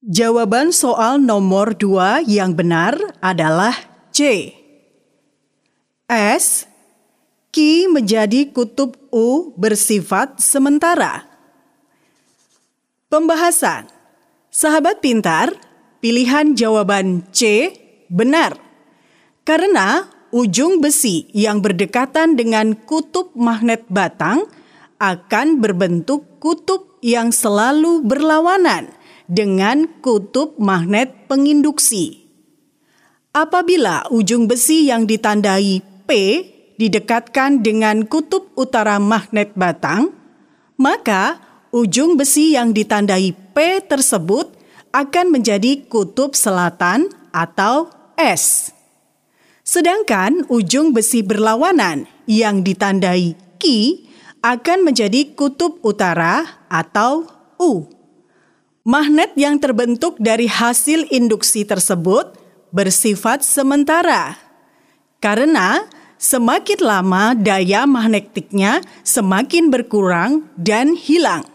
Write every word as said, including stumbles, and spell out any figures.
Jawaban soal nomor dua yang benar adalah C. S. Q menjadi kutub U bersifat sementara. Pembahasan. Sahabat pintar, pilihan jawaban C benar. Karena ujung besi yang berdekatan dengan kutub magnet batang akan berbentuk kutub yang selalu berlawanan dengan kutub magnet penginduksi. Apabila ujung besi yang ditandai P didekatkan dengan kutub utara magnet batang, maka ujung besi yang ditandai P tersebut akan menjadi kutub selatan atau S. Sedangkan ujung besi berlawanan yang ditandai Q akan menjadi kutub utara atau U. Magnet yang terbentuk dari hasil induksi tersebut bersifat sementara, karena semakin lama daya magnetiknya semakin berkurang dan hilang.